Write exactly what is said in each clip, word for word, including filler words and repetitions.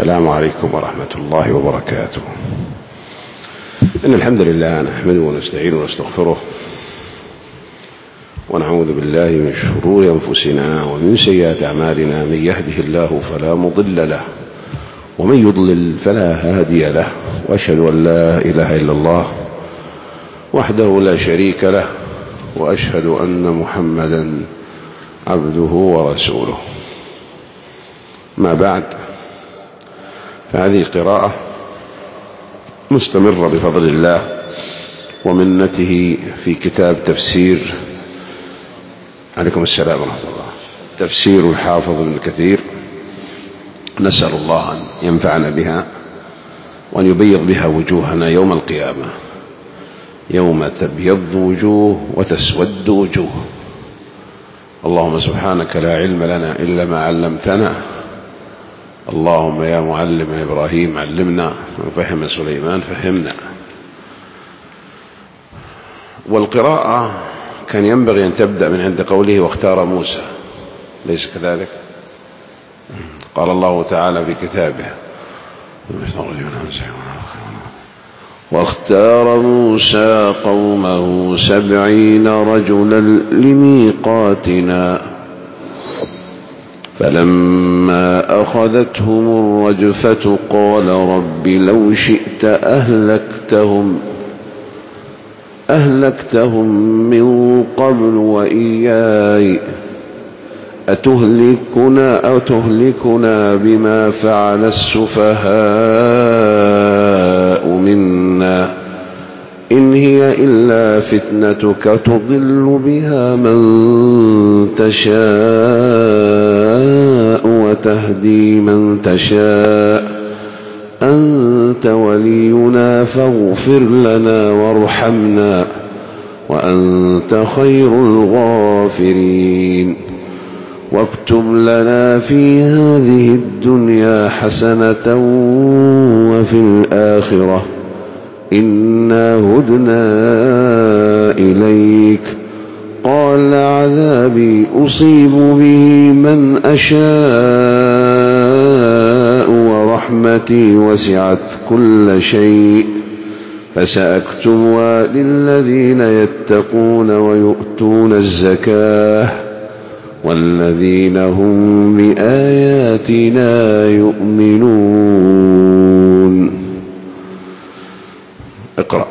السلام عليكم ورحمة الله وبركاته. إن الحمد لله نحمده ونستعينه ونستغفره ونعوذ بالله من شرور أنفسنا ومن سيئات أعمالنا، من يهده الله فلا مضل له ومن يضلل فلا هادي له، وأشهد أن لا إله إلا الله وحده لا شريك له، وأشهد أن محمدا عبده ورسوله. ما بعد، فهذه قراءة مستمرة بفضل الله ومنته في كتاب تفسير عليكم السلام ورحمة الله تفسير الحافظ ابن كثير. نسأل الله أن ينفعنا بها وأن يبيض بها وجوهنا يوم القيامة، يوم تبيض وجوه وتسود وجوه. اللهم سبحانك لا علم لنا إلا ما علمتنا، اللهم يا معلم إبراهيم علمنا، وفهم سليمان فهمنا. والقراءة كان ينبغي أن تبدأ من عند قوله واختار موسى، ليس كذلك؟ قال الله تعالى في كتابه واختار موسى قومه سبعين رجلا لميقاتنا فلما أخذتهم الرجفة قال رب لو شئت أهلكتهم أهلكتهم من قبل وإياي أتهلكنا أتهلكنا بما فعل السفهاء منا إن هي إلا فتنتك تضل بها من تشاء وتهدي من تشاء أنت ولينا فاغفر لنا وارحمنا وأنت خير الغافرين واكتب لنا في هذه الدنيا حسنة وفي الآخرة إنا هدنا إليك قال عذابي أصيب به من أشاء ورحمتي وسعت كل شيء فسأكتبها للذين يتقون ويؤتون الزكاة والذين هم بآياتنا يؤمنون. اقرأ.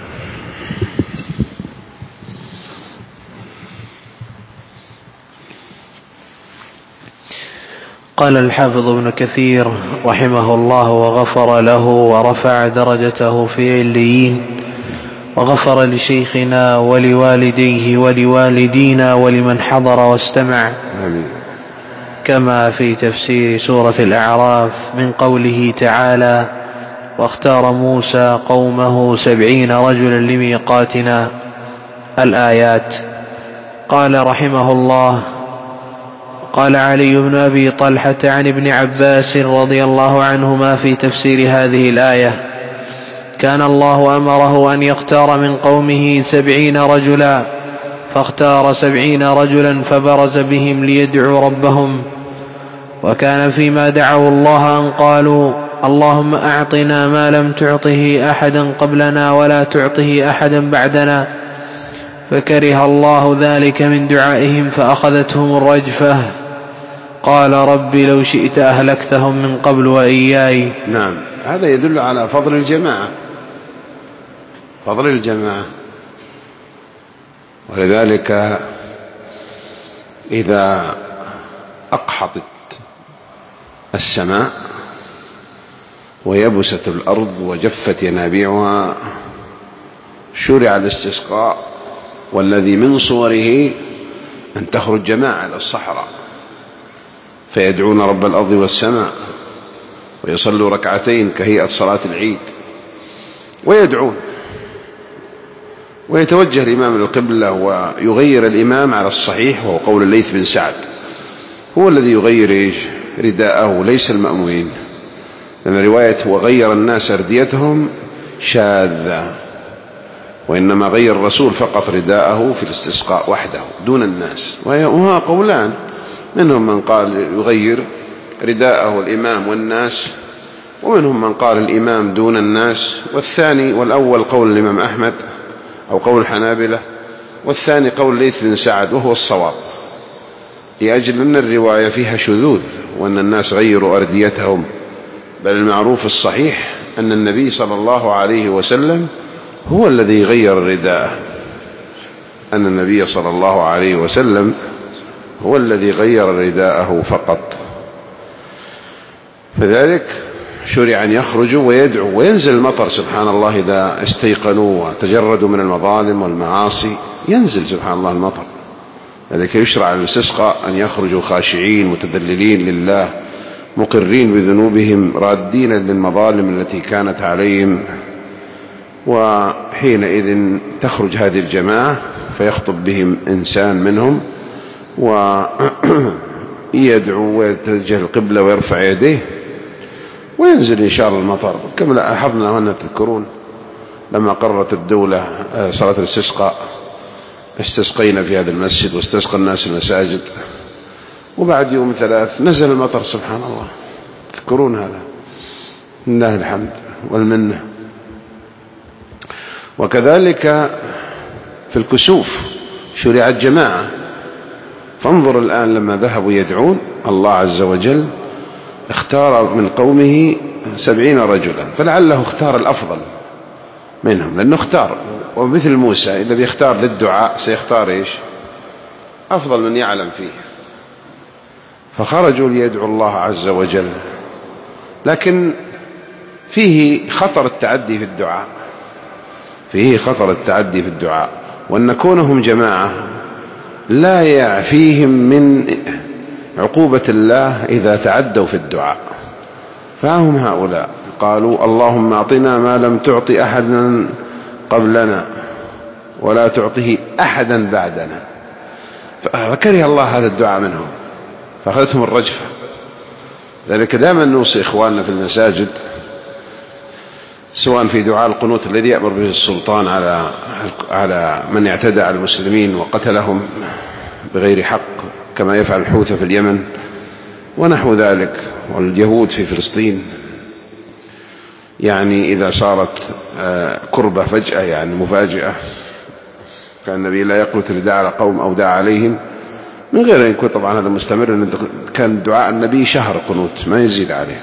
قال الحافظ ابن كثير رحمه الله وغفر له ورفع درجته في عليين، وغفر لشيخنا ولوالديه ولوالدينا ولمن حضر واستمع، كما في تفسير سورة الأعراف من قوله تعالى واختار موسى قومه سبعين رجلا لميقاتنا الآيات. قال رحمه الله قال علي بن أبي طلحة عن ابن عباس رضي الله عنهما في تفسير هذه الآية كان الله أمره أن يختار من قومه سبعين رجلا، فاختار سبعين رجلا فبرز بهم ليدعوا ربهم، وكان فيما دعوا الله أن قالوا اللهم أعطنا ما لم تعطه أحدا قبلنا ولا تعطه أحدا بعدنا، فكره الله ذلك من دعائهم فأخذتهم الرجفة قال رب لو شئت أهلكتهم من قبل وإياي. نعم، هذا يدل على فضل الجماعة، فضل الجماعة. ولذلك إذا أقحطت السماء ويبست الأرض وجفت ينابيعها شرع الاستسقاء، والذي من صوره أن تخرج جماعة إلى الصحراء فيدعون رب الأرض والسماء ويصلوا ركعتين كهيئة صلاة العيد ويدعون، ويتوجه الإمام القبلة ويغير الإمام على الصحيح، وهو قول الليث بن سعد، هو الذي يغير رداءه ليس المأمومين، لأن رواية وغير الناس رديتهم شاذة، وإنما غير الرسول فقط رداءه في الاستسقاء وحده دون الناس. وها قولان، منهم من قال يغير رداءه الإمام والناس ومنهم من قال الإمام دون الناس، والثاني والأول قول الإمام أحمد أو قول الحنابلة، والثاني قول ليث بن سعد وهو الصواب، لأجل أن الرواية فيها شذوذ وأن الناس غيروا أرديتهم، بل المعروف الصحيح أن النبي صلى الله عليه وسلم هو الذي غير الرداء، أن النبي صلى الله عليه وسلم هو الذي غير رداءه فقط. فذلك شرع أن يخرجوا ويدعوا وينزل المطر سبحان الله، إذا استيقنوا وتجردوا من المظالم والمعاصي ينزل سبحان الله المطر. لذلك يشرع للاستسقاء أن يخرجوا خاشعين متذللين لله مقرين بذنوبهم رادين للمظالم التي كانت عليهم، وحينئذ تخرج هذه الجماعة فيخطب بهم إنسان منهم ويدعو ويتوجه القبلة ويرفع يديه وينزل إن شاء الله المطر. كما لاحظنا وأن تذكرون لما قررت الدولة صلاة الاستسقاء استسقينا في هذا المسجد واستسقى الناس المساجد، وبعد يوم ثلاث نزل المطر سبحان الله. تذكرون هذا، لله الحمد والمنة. وكذلك في الكسوف شرعت جماعة، فانظر الآن لما ذهبوا يدعون الله عز وجل اختار من قومه سبعين رجلا، فلعله اختار الأفضل منهم، لأنه اختار، ومثل موسى إذا بيختار للدعاء سيختار إيش؟ أفضل من يعلم فيه. فخرجوا ليدعوا الله عز وجل، لكن فيه خطر التعدي في الدعاء، فيه خطر التعدي في الدعاء، وأن كونهم جماعة لا يعفيهم من عقوبة الله إذا تعدوا في الدعاء. فهم هؤلاء قالوا اللهم أعطنا ما لم تعطي أحدا قبلنا ولا تعطه أحدا بعدنا، فكره الله هذا الدعاء منهم فأخذتهم الرجفة. ذلك دائما نوصي إخواننا في المساجد سواء في دعاء القنوت الذي يأمر به السلطان على على من اعتدى على المسلمين وقتلهم بغير حق كما يفعل الحوثي في اليمن ونحو ذلك، واليهود في فلسطين، يعني إذا صارت كربة فجأة يعني مفاجئة، كان النبي لا يقنط لدعاء على قوم أو دعا عليهم من غير أن يكون طبعا هذا مستمر، كان دعاء النبي شهر قنوت ما يزيد عليه.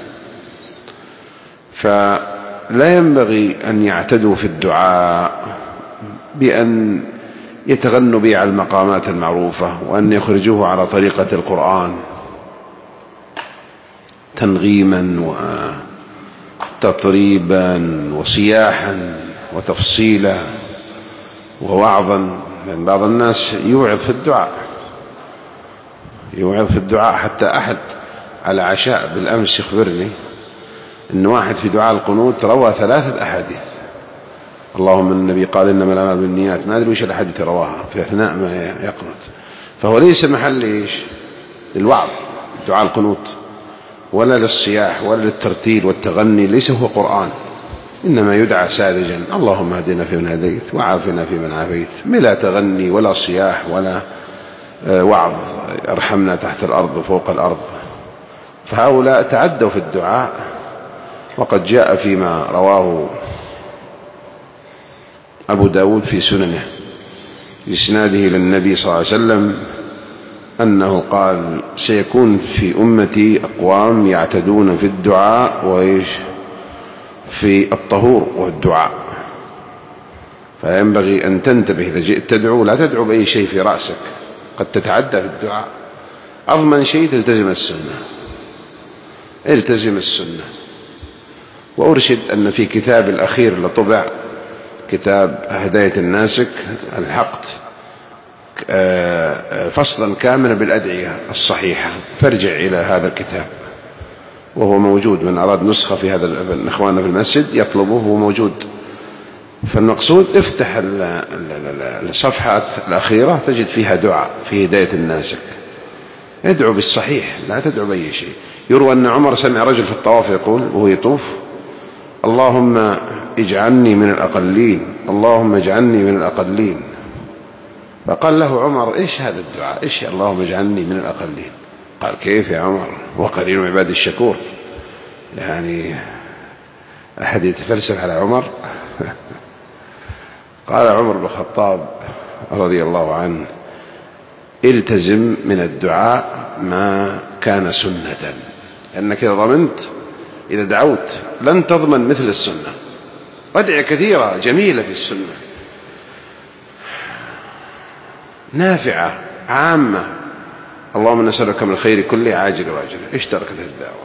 فلا ينبغي أن يعتدوا في الدعاء بأن يتغنوا به على المقامات المعروفة وأن يخرجوه على طريقة القرآن تنغيما وتطريبا وصياحا وتفصيلا ووعظا. لأن بعض الناس يوعظ في الدعاء يوعظ في الدعاء حتى أحد على عشاء بالأمس يخبرني أن واحد في دعاء القنوت روى ثلاثة أحاديث، اللهم النبي قال إنما الأعمال بالنيات، ما أدري وش الأحاديث رواها في أثناء ما يقنط. فهو ليس محل إيش للوعظ دعاء القنوت ولا للصياح ولا للترتيل والتغني، ليس هو قرآن، إنما يدعى ساذجا اللهم اهدنا فيمن هديت وعافنا فيمن عافيت، بلا تغني ولا صياح ولا وعظ ارحمنا تحت الأرض وفوق الأرض. فهؤلاء تعدوا في الدعاء، وقد جاء فيما رواه أبو داود في سننه بإسناده للنبي صلى الله عليه وسلم أنه قال سيكون في أمتي أقوام يعتدون في الدعاء وإيش في الطهور والدعاء، فينبغي أن تنتبه إذا جئت تدعو لا تدعو بأي شيء في رأسك، قد تتعدى في الدعاء. أضمن شيء تلتزم السنة، التزم السنة. وأرشد أن في كتاب الأخير لطبع كتاب هداية الناسك الحقت فصلا كاملا بالأدعية الصحيحة، فارجع إلى هذا الكتاب وهو موجود، من أراد نسخة في هذا إخواننا في المسجد يطلبه، هو موجود. فالمقصود افتح الصفحات الأخيرة تجد فيها دعاء في هداية الناسك، ادعو بالصحيح لا تدعو بأي شيء. يروى أن عمر سمع رجل في الطواف يقول وهو يطوف اللهم اجعلني من الأقلين، اللهم اجعلني من الأقلين. فقال له عمر إيش هذا الدعاء، إيش اللهم اجعلني من الأقلين؟ قال كيف يا عمر وقليل من عباد الشكور، يعني أحد يتفلسف على عمر. قال عمر بن الخطاب رضي الله عنه: التزم من الدعاء ما كان سنة، لأنك إذا ضمنت إذا دعوت لن تضمن مثل السنة. أدعية كثيرة جميلة في السنة نافعة عامة. اللهم نسألك من الخير كله عاجل واجل، اشتركت الدعوة.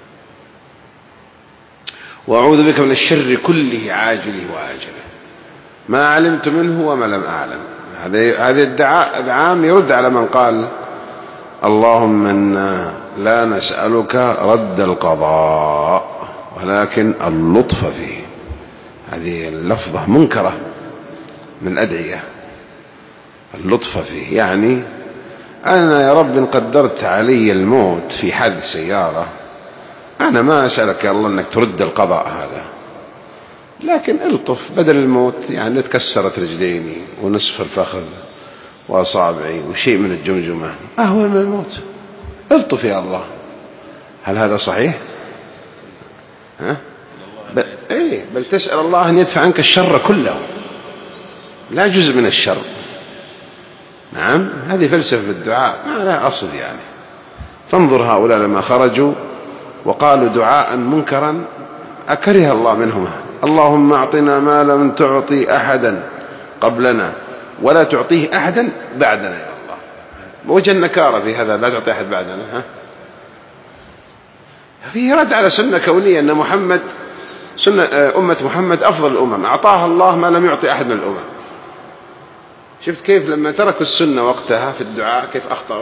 وأعوذ بك من الشر كله عاجله وآجله، ما علمت منه وما لم أعلم. هذه الدعاء العام يرد على من قال: اللهم إنا لا نسألك رد القضاء ولكن اللطف فيه. هذه اللفظة منكرة من الأدعية، اللطف فيه يعني أنا يا رب إن قدرت علي الموت في حادث سيارة أنا ما أسألك يا الله أنك ترد القضاء هذا، لكن الطف بدل الموت، يعني تكسرت رجليني ونصف الفخذ وأصابعي وشيء من الجمجمة أهون من الموت، الطف يا الله. هل هذا صحيح؟ ها؟ بل, إيه بل تسأل الله أن يدفع عنك الشر كله لا جزء من الشر. نعم، هذه فلسفة الدعاء ما لها أصل يعني. فانظر هؤلاء لما خرجوا وقالوا دعاء منكرا أكره الله منهم: اللهم أعطنا ما لم تعطي أحدا قبلنا ولا تعطيه أحدا بعدنا يا الله. وجه النكارة في هذا، لا تعطي أحد بعدنا. ها؟ فيه رد على سنة كونية أن محمد سنة أمة محمد أفضل الأمم، أعطاها الله ما لم يعطي أحد من الأمم. شفت كيف لما تركوا السنة وقتها في الدعاء كيف أخطأوا؟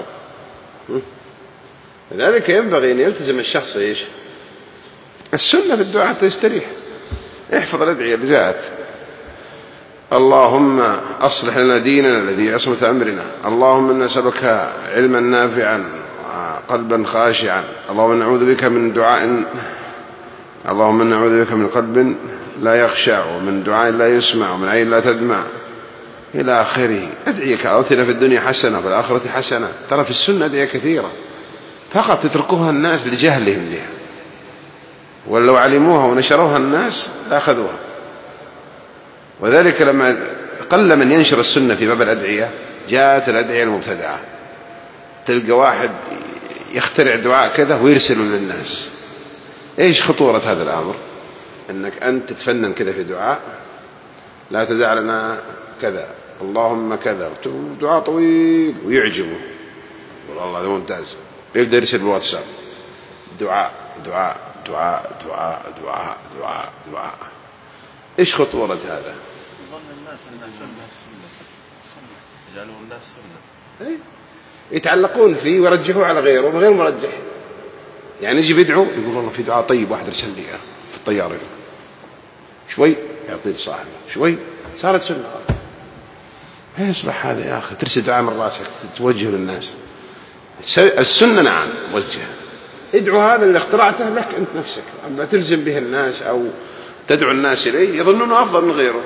لذلك ينبغي أن يلتزم الشخص إيش؟ السنة في الدعاء حتى يستريح. احفظ الأدعية اللي جاءت: اللهم أصلح لنا ديننا الذي عصمة أمرنا، اللهم نسألك علما نافعا قلبا خاشعا، اللهم نعوذ بك من دعاء اللهم نعوذ بك من قلب لا يخشع ومن دعاء لا يسمع ومن عين لا تدمع إلى آخره. أدعيك آتنا في الدنيا حسنة وفي الآخرة حسنة. ترى في السنة أدعية كثيرة فقط تتركوها الناس لجهلهم بها، ولو علموها ونشروها الناس لأخذوها. وذلك لما قل من ينشر السنة في باب الأدعية جاءت الأدعية المبتدعة. تلقى واحد يخترع دعاء كذا ويرسله للناس. إيش خطورة هذا الأمر؟ أنك أنت تتفنن كذا في دعاء: لا تدع لنا كذا، اللهم كذا، دعاء طويل ويعجبه، والله هذا ممتاز، يبدأ يرسل بالواتساب دعاء دعاء دعاء دعاء دعاء دعاء دعاء. إيش خطورة هذا؟ ظن الناس أنها سنة سنة يجعلون الناس سنة، يتعلقون فيه ويرجحوا على غيره من غير مرجح. يعني يجي بيدعو يقول والله في دعاء طيب واحد رسل لي في الطيارة، شوي يعطيه صاحبه، شوي صارت سنة. هي يصبح هذا يا أخي ترسل دعاء من راسك توجه للناس. السنة نعم وجه، ادعو هذا اللي اخترعته لك أنت نفسك، أما تلزم به الناس أو تدعو الناس إليه يظنونه أفضل من غيره.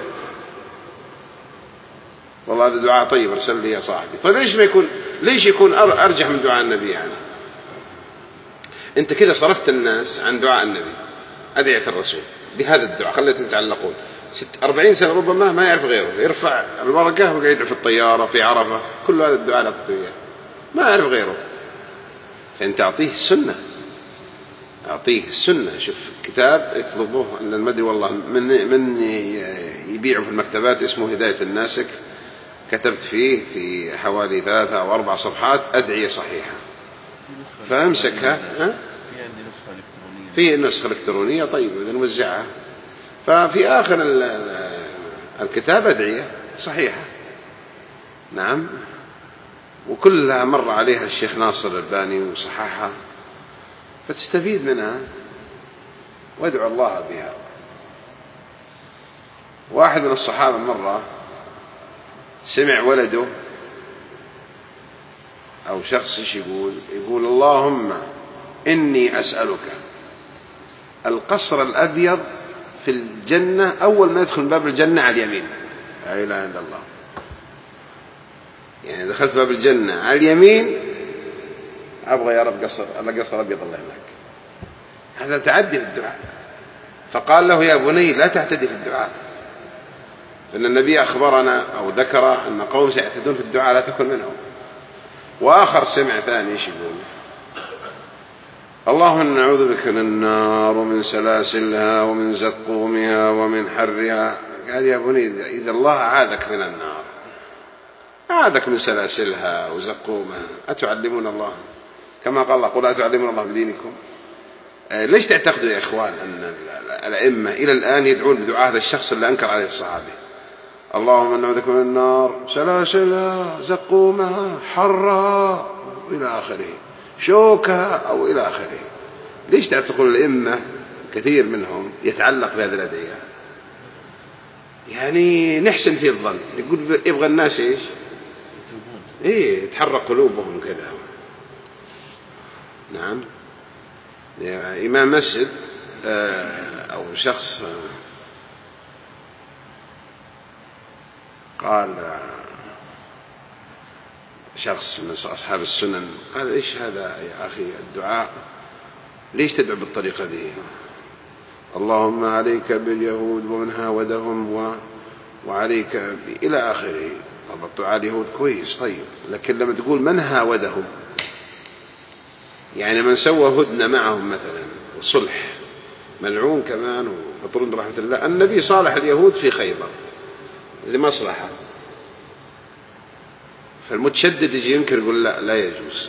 والله هذا دعاء طيب ارسل لي يا صاحبي. طيب ليش ما يكون ليش يكون أرجح من دعاء النبي؟ يعني أنت كده صرفت الناس عن دعاء النبي أدعية الرسول بهذا الدعاء، خليتهم يتعلقون ست أربعين سنة ربما ما يعرف غيره، يرفع الورقة وقاعد في الطيارة في عرفة، كل هذا الدعاء لا تطيع ما يعرف غيره. فأنت أعطيه السنة، أعطيه السنة. شوف كتاب يطلبوه أن المدري والله من من يبيعه في المكتبات اسمه هداية الناسك، كتبت فيه في حوالي ثلاثة أو أربع صفحات أدعية صحيحة، فأمسكها. في عندي نسخة إلكترونية، في نسخة إلكترونية طيب إذا نوزعها. ففي آخر الكتاب أدعية صحيحة نعم، وكلها مر عليها الشيخ ناصر الألباني وصححها، فتستفيد منها وادعو الله بها. واحد من الصحابة مرة سمع ولده أو شخص إيش يقول يقول اللهم إني أسألك القصر الأبيض في الجنة أول ما يدخل باب الجنة على اليمين. لا إله إلا الله، يعني دخلت باب الجنة على اليمين أبغى يا رب قصر الله قصر أبيض الله هناك. هذا تعدي في الدعاء. فقال له يا بني لا تعتدي في الدعاء، فإن النبي أخبرنا أو ذكر أن قوم سيعتدون في الدعاء لا تكن منهم. وآخر سمع ثاني ايش يقول؟ اللهم نعوذ بك من النار ومن سلاسلها ومن زقومها ومن حرها. قال يا بني إذا الله عاذك من النار، عاذك من سلاسلها وزقومها، أتعلمون الله كما قال الله قل أتعلمون الله بدينكم؟ ليش تعتقدوا يا إخوان أن الأئمة إلى الآن يدعون بدعاء هذا الشخص اللي أنكر عليه الصحابة؟ اللهم نعوذ بك من النار سلاسلها زقومها حرها إلى آخره، شوكها أو إلى آخره. ليش تعتقدون الأئمة كثير منهم يتعلق بهذه الأدعية؟ يعني نحسن في الظن، يقول يبغى الناس إيش؟ إيه تحرك قلوبهم كذا. نعم. يعني إمام مسجد أو شخص قال شخص من أصحاب السنن قال إيش هذا يا أخي الدعاء، ليش تدعو بالطريقة دي؟ اللهم عليك باليهود ومن هاودهم و... وعليك ب... إلى آخره. طب الدعاء اليهود كويس طيب، لكن لما تقول من هاودهم يعني من سوى هدنة معهم مثلا وصلح ملعون كمان ومطرود رحمة الله. النبي صالح اليهود في خيبر لمصلحة، فالمتشدد يجي ينكر يقول لا لا يجوز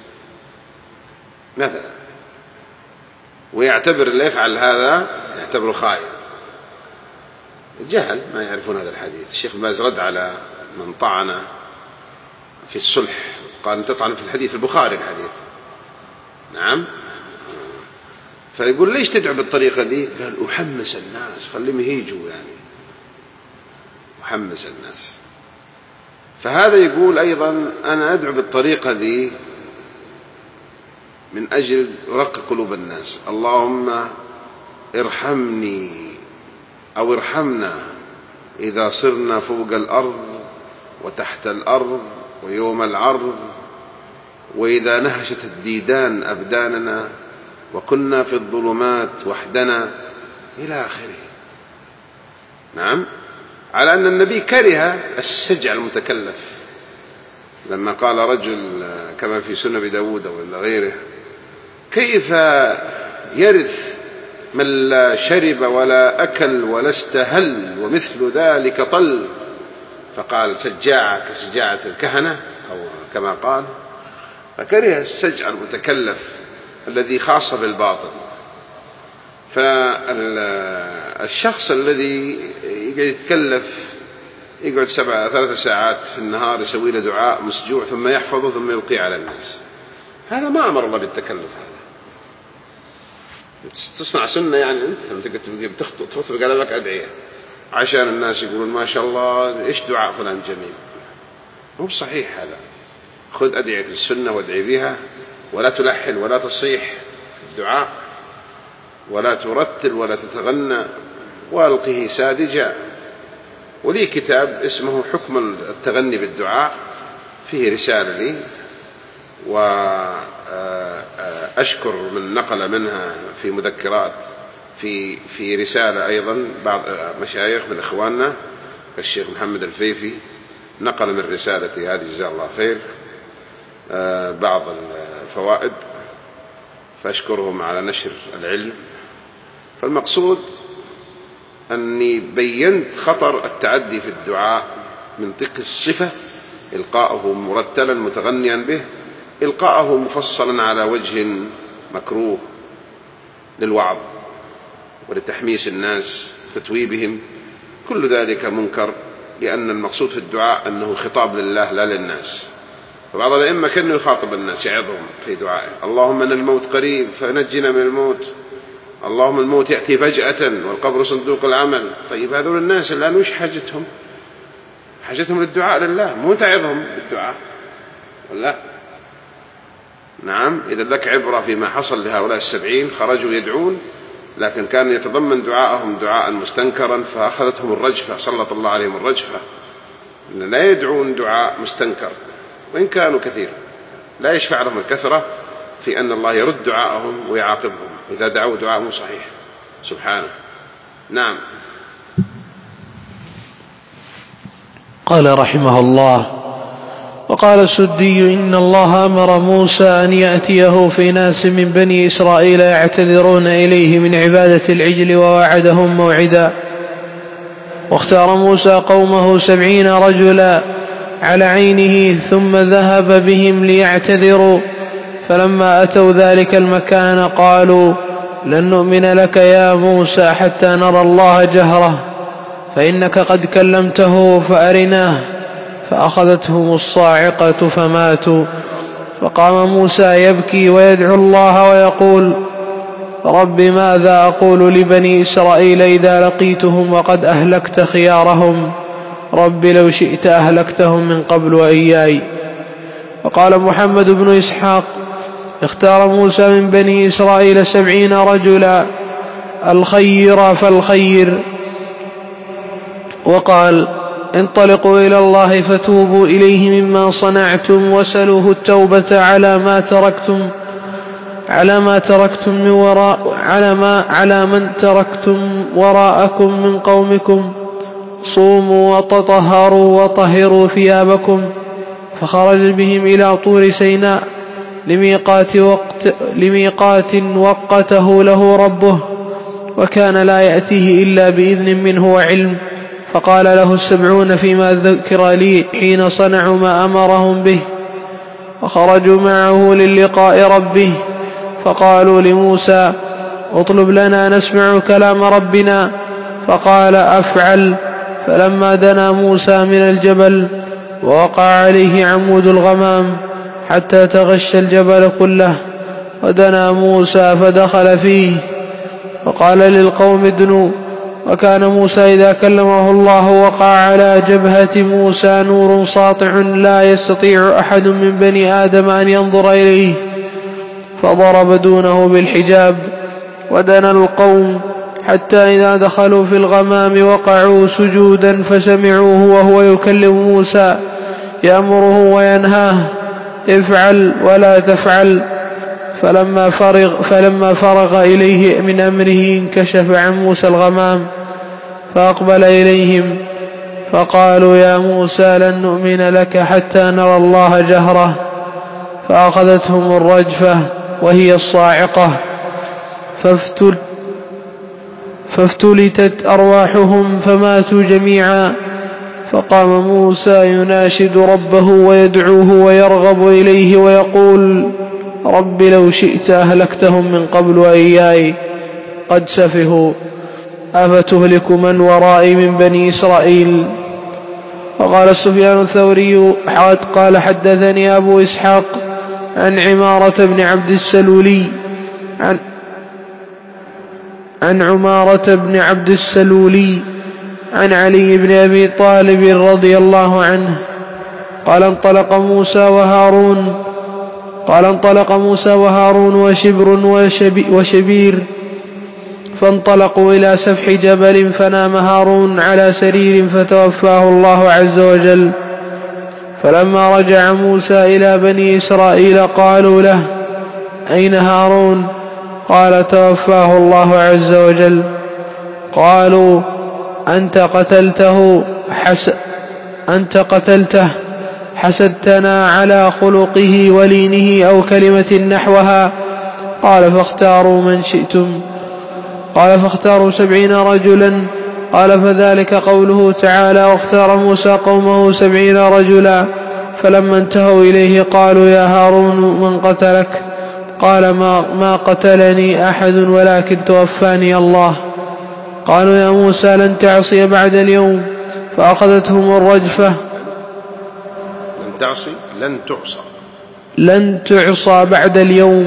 مثلا، ويعتبر اللي يفعل هذا يعتبره خائن. جهل ما يعرفون هذا الحديث. الشيخ باز رد على من طعن في الصلح، قال تطعن في الحديث البخاري الحديث. نعم. فيقول ليش تدعو بالطريقة دي؟ قال أحمس الناس خليهم يهيجوا، يعني أحمس الناس. فهذا يقول أيضا أنا أدعو بالطريقة دي من أجل رق قلوب الناس. اللهم ارحمني أو ارحمنا إذا صرنا فوق الأرض وتحت الأرض ويوم العرض، وإذا نهشت الديدان أبداننا وكنا في الظلمات وحدنا إلى آخره. نعم. على أن النبي كره السجع المتكلف لما قال رجل كما في سنن أبي داود ولا غيره كيف يرث من لا شرب ولا أكل ولا استهل ومثل ذلك طل، فقال سجاعة كسجاعة الكهنة أو كما قال. فكره السجع المتكلف الذي خاص بالباطل. فالشخص الذي يقعد يتكلف يقعد سبع ثلاث ساعات في النهار يسوي له دعاء مسجوع ثم يحفظه ثم يلقيه على الناس، هذا ما أمر الله بالتكلف. هذا تصنع سنة، يعني أنت تخطب قلبك أدعية عشان الناس يقولون ما شاء الله إيش دعاء فلان جميل. مو بصحيح هذا. خذ أدعية السنة وادعي بها، ولا تلحن ولا تصيح الدعاء ولا ترتل ولا تتغنى والقه ساذجا. ولي كتاب اسمه حكم التغني بالدعاء، فيه رسالة لي وأشكر من نقل منها في مذكرات في في رسالة أيضا بعض مشايخ من إخواننا الشيخ محمد الفيفي نقل من رسالتي هذه جزاه الله خير بعض الفوائد، فأشكرهم على نشر العلم. فالمقصود أني بينت خطر التعدي في الدعاء من طق الصفة، إلقاءه مرتلا متغنيا به، إلقاءه مفصلا على وجه مكروه للوعظ ولتحميس الناس وتتويبهم، كل ذلك منكر، لأن المقصود في الدعاء أنه خطاب لله لا للناس. فبعض الأئمة كانوا يخاطب الناس يعظهم في دعائه، اللهم أن الموت قريب فنجنا من الموت، اللهم الموت يأتي فجأة والقبر صندوق العمل. طيب هذول الناس الآن وش حاجتهم؟ حاجتهم للدعاء لله، مو تعظهم بالدعاء ولا؟ نعم. إذا لك عبرة فيما حصل لهؤلاء السبعين، خرجوا يدعون لكن كان يتضمن دعاءهم دعاء مستنكرا فأخذتهم الرجفة، سلط الله عليهم الرجفة. لا يدعون دعاء مستنكر وإن كانوا كثير، لا يشفع لهم الكثرة في أن الله يرد دعاءهم ويعاقبهم إذا دعوا دعاءهم صحيح سبحانه. نعم. قال رحمه الله: وقال السدي: إن الله أمر موسى أن يأتيه في ناس من بني إسرائيل يعتذرون إليه من عبادة العجل ووعدهم موعدا. واختار موسى قومه سبعين رجلا على عينه ثم ذهب بهم ليعتذروا، فلما أتوا ذلك المكان قالوا: لن نؤمن لك يا موسى حتى نرى الله جهرة، فإنك قد كلمته فأرناه. فأخذتهم الصاعقة فماتوا. فقام موسى يبكي ويدعو الله ويقول: رب ماذا أقول لبني إسرائيل إذا لقيتهم وقد أهلكت خيارهم؟ رب لو شئت أهلكتهم من قبل وإياي. وقال محمد بن إسحاق: اختار موسى من بني إسرائيل سبعين رجلا الخير فالخير، وقال: انطلقوا إلى الله فتوبوا إليه مما صنعتم وسلوه التوبة على ما تركتم على ما تركتم من وراء على ما على من تركتم وراءكم من قومكم. صوموا وتطهروا وطهروا ثيابكم. فخرج بهم إلى طور سيناء لميقات وقت لميقات وقته له ربه، وكان لا يأتيه إلا بإذن منه وعلم. فقال له السبعون فيما ذكر لي حين صنعوا ما أمرهم به، وخرجوا معه للقاء ربه، فقالوا لموسى: اطلب لنا نسمع كلام ربنا. فقال: أفعل. فلما دنا موسى من الجبل ووقع عليه عمود الغمام حتى تغشى الجبل كله، ودنا موسى فدخل فيه، فقال للقوم: ادنوا. وكان موسى إذا كلمه الله وقع على جبهة موسى نور ساطع لا يستطيع أحد من بني آدم أن ينظر إليه، فضرب دونه بالحجاب. ودنا القوم حتى إذا دخلوا في الغمام وقعوا سجودا، فسمعوه وهو يكلم موسى يأمره وينهاه: افعل ولا تفعل. فلما فرغ, فلما فرغ إليه من أمره انكشف عن موسى الغمام، فأقبل إليهم فقالوا: يا موسى لن نؤمن لك حتى نرى الله جهرة. فأخذتهم الرجفة وهي الصاعقة، فافتل فافتلتت أرواحهم فماتوا جميعا. فقام موسى يناشد ربه ويدعوه ويرغب إليه ويقول: رب لو شئت أهلكتهم من قبل وإياي، قد سفهوا، أفتهلك من ورائي من بني إسرائيل. وقال سفيان الثوري قال: حدثني أبو إسحاق عن عمارة بن عبد السلولي عن عن عمارة بن عبد السلولي عن علي بن أبي طالب رضي الله عنه قال: انطلق موسى وهارون قال انطلق موسى وهارون وشبر وشبير، فانطلقوا إلى سفح جبل، فنام هارون على سرير فتوفاه الله عز وجل. فلما رجع موسى إلى بني إسرائيل قالوا له: أين هارون؟ قال: توفاه الله عز وجل. قالوا: أنت قتلته حس أنت قتلته حسدتنا على خلقه ولينه أو كلمة نحوها. قال: فاختاروا من شئتم. قال: فاختاروا سبعين رجلا. قال: فذلك قوله تعالى: واختار موسى قومه سبعين رجلا. فلما انتهوا إليه قالوا: يا هارون من قتلك؟ قال: ما, ما قتلني أحد ولكن توفاني الله. قالوا: يا موسى لن تعصي بعد اليوم. فأخذتهم الرجفة. لن تعصي لن تعصى لن تعصى بعد اليوم.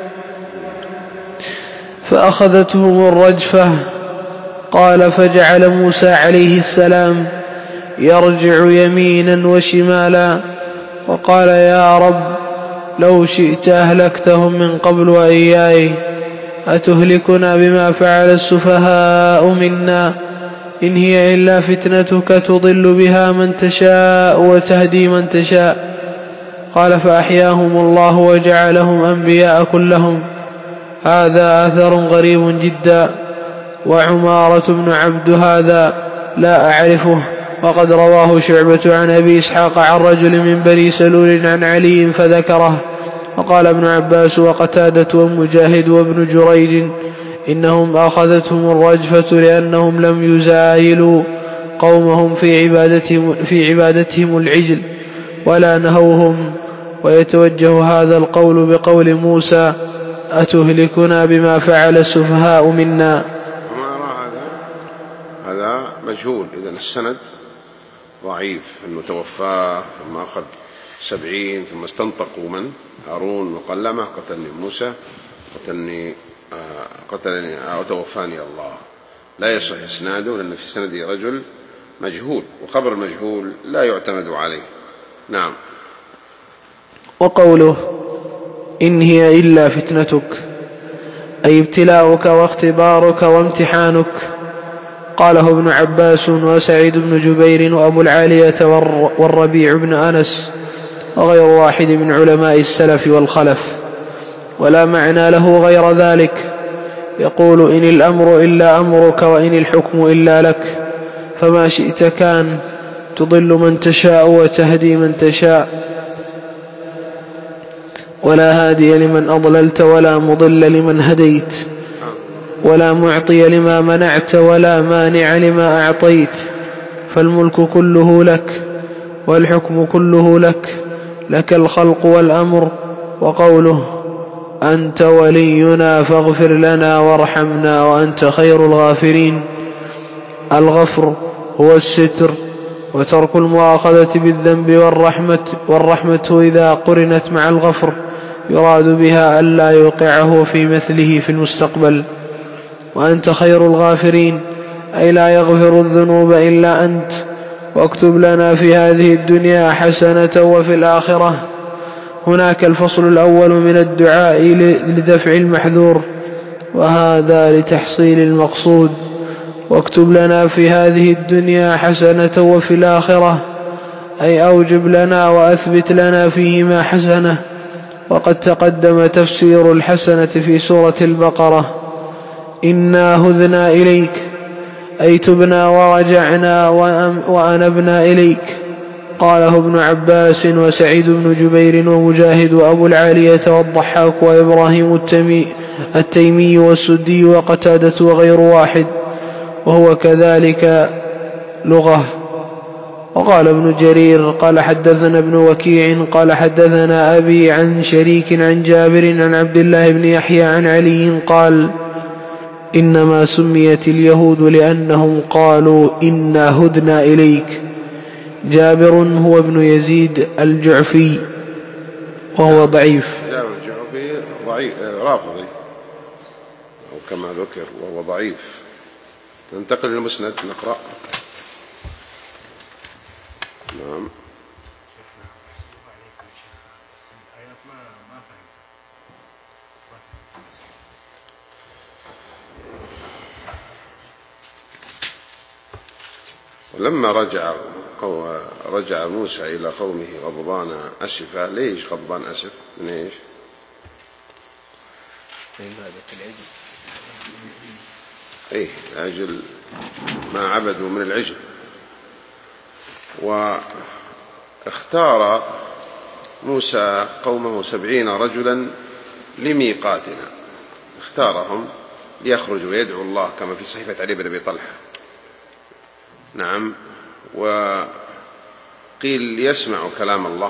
فأخذتهم الرجفة. قال: فجعل موسى عليه السلام يرجع يمينا وشمالا، وقال: يا رب لو شئت أهلكتهم من قبل وإياي، أتهلكنا بما فعل السفهاء منا؟ إن هي إلا فتنتك تضل بها من تشاء وتهدي من تشاء. قال: فأحياهم الله وجعلهم أنبياء كلهم. هذا أثر غريب جدا. وعمارة بن عبد هذا لا أعرفه. وقد رواه شعبة عن أبي إسحاق عن رجل من بني سلول عن علي فذكره. وقال ابن عباس وقتادة ومجاهد وابن جريج إنهم أخذتهم الرجفة لأنهم لم يزايلوا قومهم في عبادتهم, في عبادتهم العجل ولا نهوهم. ويتوجه هذا القول بقول موسى أتهلكنا بما فعل السفهاء منا. هذا مجهول. إذن السند ضعيف، أنه توفاه ثم أخذ سبعين ثم استنطقوا من هارون وقلمه قتلني موسى قتلني قتلني أو توفاني الله. لا يصح إسناده لأن في سنده رجل مجهول، وخبر المجهول لا يعتمد عليه. نعم. وقوله إن هي إلا فتنتك أي ابتلاؤك واختبارك وامتحانك. قاله ابن عباس وسعيد بن جبير وأبو العالية والربيع بن أنس وغير واحد من علماء السلف والخلف، ولا معنى له غير ذلك. يقول إن الأمر إلا أمرك وإن الحكم إلا لك، فما شئت كان، تضل من تشاء وتهدي من تشاء، ولا هادي لمن أضللت ولا مضل لمن هديت، ولا معطي لما منعت ولا مانع لما أعطيت، فالملك كله لك والحكم كله لك، لك الخلق والأمر. وقوله أنت ولينا فاغفر لنا وارحمنا وأنت خير الغافرين. الغفر هو الستر وترك المؤاخذة بالذنب، والرحمة, والرحمة إذا قرنت مع الغفر يراد بها ألا يوقعه في مثله في المستقبل. وأنت خير الغافرين أي لا يغفر الذنوب إلا أنت، واكتب لنا في هذه الدنيا حسنة وفي الآخرة. هناك الفصل الأول من الدعاء لدفع المحذور، وهذا لتحصيل المقصود. واكتب لنا في هذه الدنيا حسنة وفي الآخرة أي أوجب لنا وأثبت لنا فيهما حسنة. وقد تقدم تفسير الحسنة في سورة البقرة. إنا هدنا إليك أي تبنا ورجعنا وأنبنا إليك. قاله ابن عباس وسعيد بن جبير ومجاهد وأبو العالية والضحاك وإبراهيم التيمي والسدي وقتادة وغير واحد، وهو كذلك لغة. وقال ابن جرير قال حدثنا ابن وكيع قال حدثنا أبي عن شريك عن جابر عن عبد الله بن يحيى عن علي قال إنما سميت اليهود لأنهم قالوا إنا هدنا إليك. جابر هو ابن يزيد الجعفي وهو ضعيف. جابر الجعفي ضعيف رافضي أو كما ذكر وهو ضعيف. ننتقل للمسند نقرأ. نعم. ولما رجع رجع موسى إلى قومه غضبان أسفا. ليش غضبان أسف؟ من إيش؟ إيه أجل ما عبدوا من العجل. واختار موسى قومه سبعين رجلا لميقاتنا، اختارهم ليخرجوا ويدعوا الله كما في صحيفة علي بن أبي طلحة. نعم. وقيل ليسمعوا كلام الله.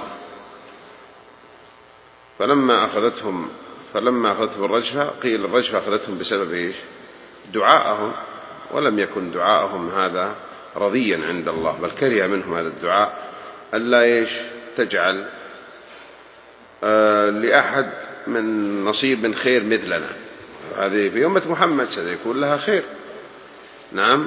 فلما أخذتهم فلما أخذتهم الرجفة، قيل الرجفة أخذتهم بسبب إيش؟ دعاءهم، ولم يكن دعاءهم هذا رضيا عند الله، بل كره منهم هذا الدعاء ألا إيش تجعل آه لأحد من نصيب من خير مثلنا. هذه في أمة محمد سيكون لها خير. نعم.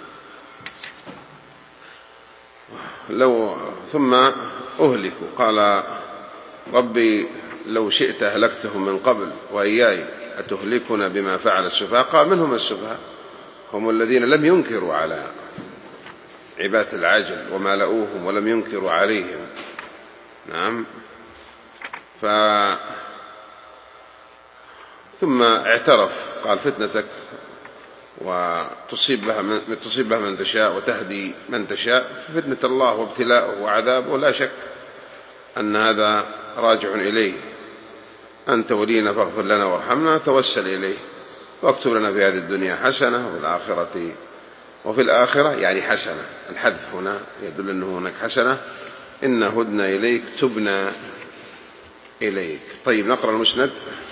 لو ثم أهلكوا قال ربي لو شئت أهلكتهم من قبل وإياي أتهلكنا بما فعل السفهاء. قال منهم السفهاء هم الذين لم ينكروا على عباد العجل وما لؤوهم ولم ينكروا عليهم. نعم. ف ثم اعترف قال فتنتك وتصيب بها من, تصيب بها من تشاء وتهدي من تشاء. فتنة الله وابتلاءه وعذابه لا شك أن هذا راجع إليه. أنت ولينا فاغفر لنا وارحمنا، توسل إليه واكتب لنا في هذه الدنيا حسنة وفي الآخرة وفي الآخرة يعني حسنة. الحذف هنا يدل أنه هناك حسنة. إن هدنا إليك تبنا إليك. طيب نقرأ المسند.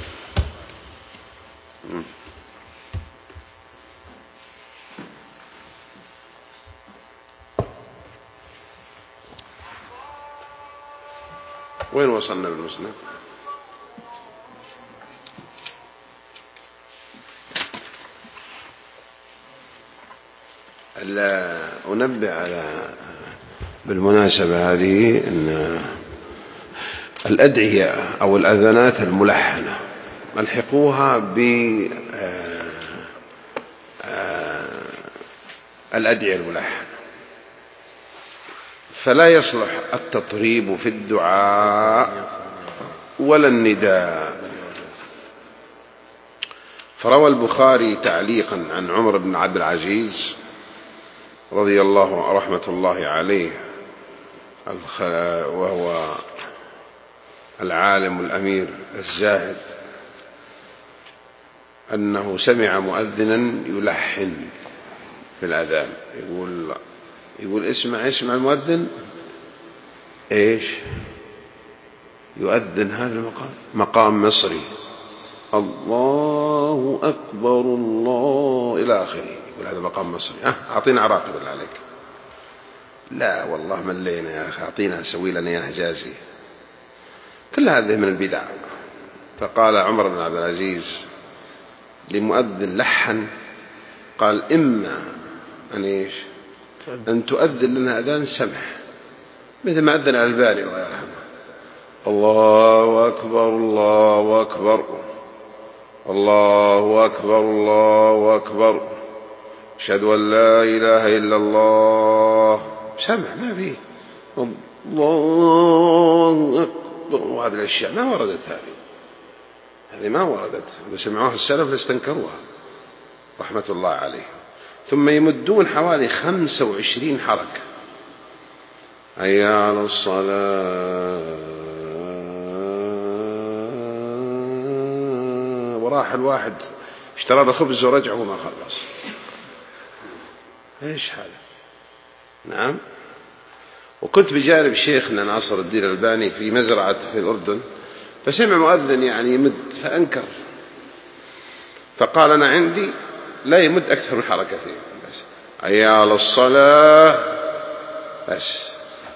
وين وصلنا بالمسند؟ لا أنبه على بالمناسبة هذه أن الأدعية أو الأذانات الملحنة ألحقوها بالأدعية الملحنة، فلا يصلح التطريب في الدعاء ولا النداء. فروى البخاري تعليقا عن عمر بن عبد العزيز رضي الله رحمة الله عليه، وهو العالم الأمير الزاهد، أنه سمع مؤذنا يلحن في الأذان. يقول يقول اسمع اسمع المؤذن إيش يؤذن هذا المقام، مقام مصري، الله أكبر الله إلى آخره. يقول هذا مقام مصري، ها أعطينا عراقي بالله عليك. لا والله ملينا يا أخي، أعطينا سوي لنا يا حجازي. كل هذه من البدع. فقال عمر بن عبد العزيز لمؤذن لحن، قال إما أن إيش أن تؤذن لنا أذان سمح مثل ما أذن الألباني الله يرحمه، الله أكبر الله أكبر الله أكبر الله أكبر أشهد أن لا إله إلا الله، سمع ما فيه الله أكبر وهذه الأشياء ما وردت. هذه هذه ما وردت، إذا سمعوها السلف لاستنكروها رحمة الله عليه. ثم يمدون حوالي خمسة وعشرين حركة، حي على الصلاة، وراح الواحد اشترى له خبز ورجع وما خلص. ايش هذا؟ نعم. وكنت بجانب شيخنا ناصر الدين الألباني في مزرعة في الأردن، فسمع مؤذن يعني يمد فأنكر، فقال أنا عندي لا يمد أكثر من حركتين بس، حي على الصلاة بس.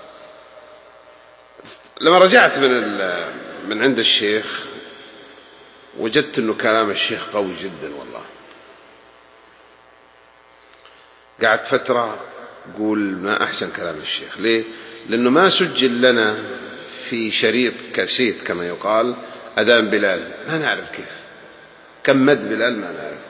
لما رجعت من من عند الشيخ وجدت أنه كلام الشيخ قوي جدا والله. قعدت فترة قول ما أحسن كلام الشيخ. ليه؟ لأنه ما سجل لنا في شريط كاسيت كما يقال أذان بلال، ما نعرف كيف كم مد بلال ما نعرف.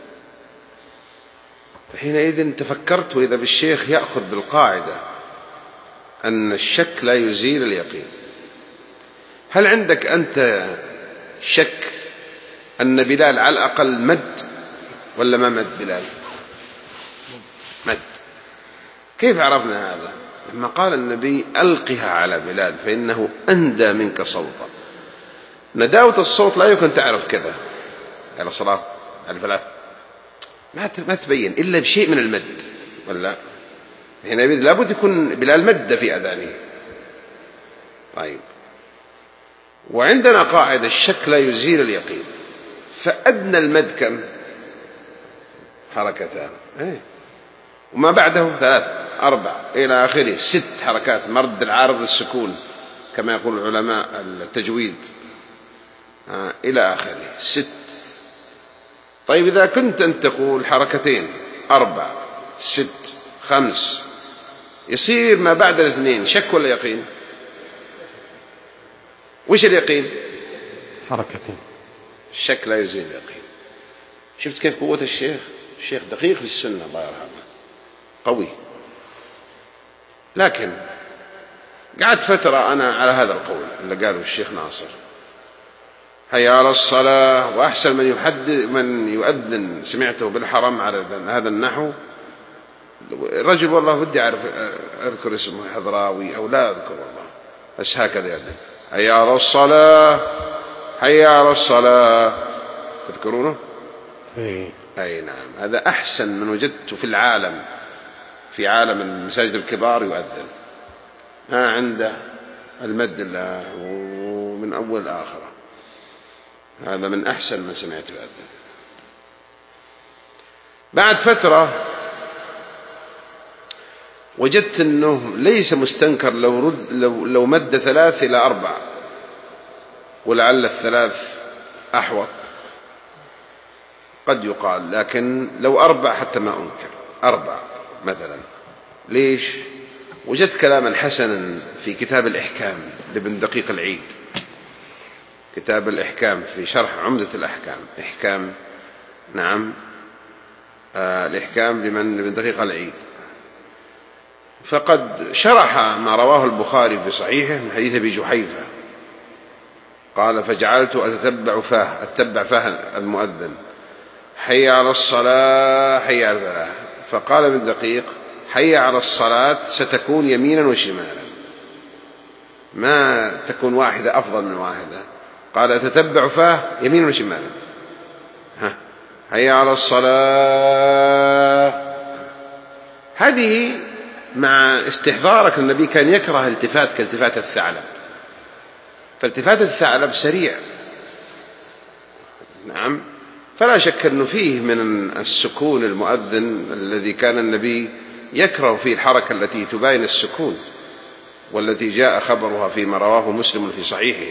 فحينئذ تفكرت وإذا بالشيخ يأخذ بالقاعدة أن الشك لا يزيل اليقين. هل عندك أنت شك أن بلال على الأقل مد ولا ما مد بلال؟ مد. كيف عرفنا هذا؟ لما قال النبي ألقها على بلال فإنه أندى منك صوتا. نداوة الصوت لا يمكن تعرف كذا على الصلاة على الفلاح ما تبين إلا بشيء من المد، ولا هنا لابد يكون بلال مد في أذانه. طيب، وعندنا قاعدة الشك لا يزيل اليقين، فأدنى المد كم؟ حركتان، ايه وما بعده ثلاث أربع إلى آخره ست حركات، مرد العارض السكون كما يقول علماء التجويد آه إلى آخره ست. طيب إذا كنت أن تقول حركتين أربع ست خمس، يصير ما بعد الاثنين شك ولا يقين؟ وش اليقين؟ حركتين. الشك لا يزيل اليقين. شفت كيف قوة الشيخ؟ الشيخ دقيق في السنة الله يرحمه، قوي. لكن قعدت فترة أنا على هذا القول اللي قاله الشيخ ناصر، حي على الصلاة. وأحسن من يحدث من يؤذن سمعته بالحرم على هذا النحو رجل والله ودي أعرف أذكر اسمه حضراوي أو لا أذكر والله، بس هكذا يؤذن حي على الصلاة حي على الصلاة، تذكرونه؟ أي نعم. هذا أحسن من وجدته في العالم، في عالم المساجد الكبار يؤذن ها عنده المد الله ومن أول آخره، هذا من أحسن ما سمعت يؤذن. بعد فترة وجدت أنه ليس مستنكر لو, رد لو, لو مد ثلاث إلى أربع، ولعل الثلاث أحوط قد يقال، لكن لو أربع حتى ما أنكر أربع مثلا. ليش؟ وجدت كلاما حسنا في كتاب الإحكام لابن دقيق العيد، كتاب الإحكام في شرح عمدة الأحكام، إحكام نعم آه الإحكام لمن لابن دقيق العيد، فقد شرح ما رواه البخاري في صحيحه من حديث أبي جحيفة قال فجعلت أتتبع فاه أتتبع فاه المؤذن حي على الصلاة حي على الفلاح، فقال ابن دقيق حي على الصلاة ستكون يمينا وشمالا، ما تكون واحدة أفضل من واحدة، قال أتتبع فاه يمينا وشمالا. ها حي على الصلاة. هذه مع استحضارك النبي كان يكره التفات كالتفات الثعلب، فالتفات الثعلب سريع نعم، فلا شك أنه فيه من السكون المؤذن الذي كان النبي يكره فيه الحركة التي تباين السكون، والتي جاء خبرها فيما رواه مسلم في صحيحه.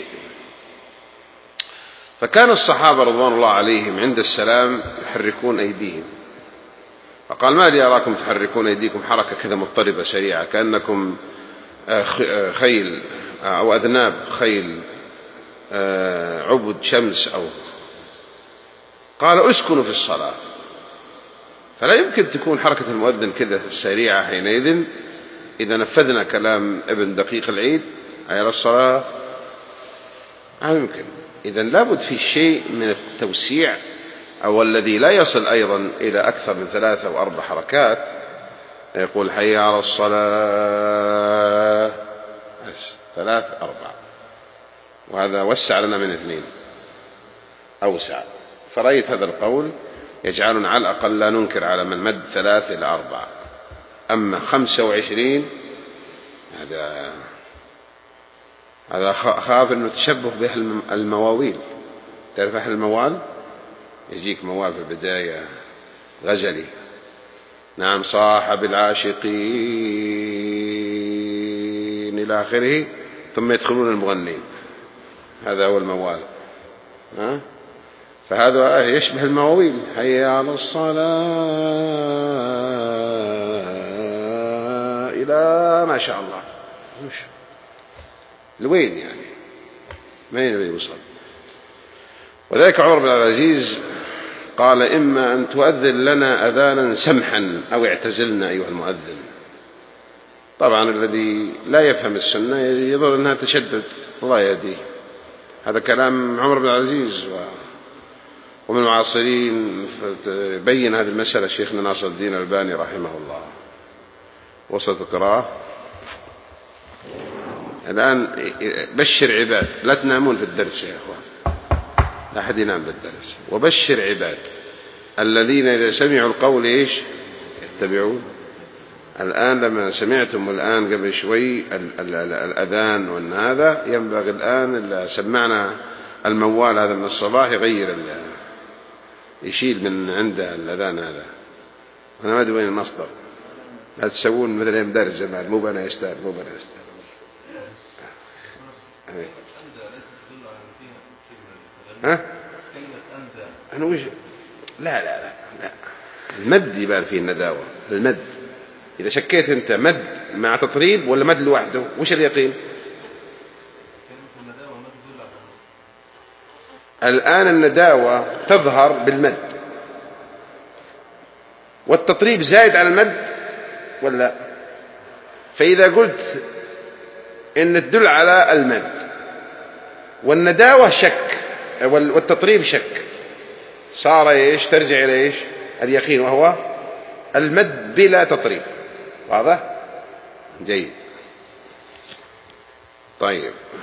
فكان الصحابة رضوان الله عليهم عند السلام يحركون أيديهم، فقال ما لي أراكم تحركون أيديكم حركة كذا مضطربة سريعة كأنكم خيل أو أذناب خيل عبد شمس أو، قال اسكنوا في الصلاة. فلا يمكن تكون حركة المؤذن كذا سريعة حينئذ إذا نفذنا كلام ابن دقيق العيد على الصلاة، ما يمكن. إذا لابد في شيء من التوسيع أو الذي لا يصل أيضا إلى أكثر من ثلاثة أو أربع حركات، يقول حي على الصلاة ثلاث أربع، وهذا وسع لنا من اثنين أوسع. فرأيت هذا القول يجعلنا على الأقل لا ننكر على من مد ثلاث إلى أربع. أما خمسة وعشرين هذا هذا خاف أنه تشبه به المواويل. تعرف أهل الموال؟ يجيك موال في البداية غزلي نعم صاحب العاشقين إلى آخره، ثم يدخلون المغنين، هذا هو الموال. ها؟ فهذا يشبه المواويل حي على الصلاة إلى ما شاء الله لوين يعني ما ينبغي يوصل. وذلك عمر بن عبد العزيز قال إما أن تؤذن لنا أذانا سمحا أو اعتزلنا أيها المؤذن. طبعا الذي لا يفهم السنة يظن أنها تشدد، الله يهديه. هذا كلام عمر بن عبد العزيز ومن المعاصرين بين هذه المسألة شيخنا ناصر الدين الألباني رحمه الله. وصلت القراءة الآن. بشر عباد لا تنامون في الدرس يا إخوان، لا أحد ينام بالدرس. وبشر عباد الذين إذا سمعوا القول إيش يتبعون. الآن لما سمعتم الآن قبل شوي الأذان وأن هذا ينبغي الآن اللي سمعنا الموال هذا من الصباح يغير يشيل من عنده الأذان هذا. أنا ما أدري وين المصدر، لا تسوون مثل يوم درس زمان مو بنا يستاهل مو بنا يستاهل. ها؟ أنا وش؟ لا لا لا لا المد يبان فيه النداوة. المد إذا شكيت أنت مد مع تطريب ولا مد لوحده وش اليقين؟ الآن النداوة تظهر بالمد والتطريب زائد على المد ولا؟ فإذا قلت إن تدل على المد والنداوة شك والتطريب شك، صار إيش؟ ترجع إلى إيش؟ اليقين، وهو المد بلا تطريب. واضح؟ جيد. طيب.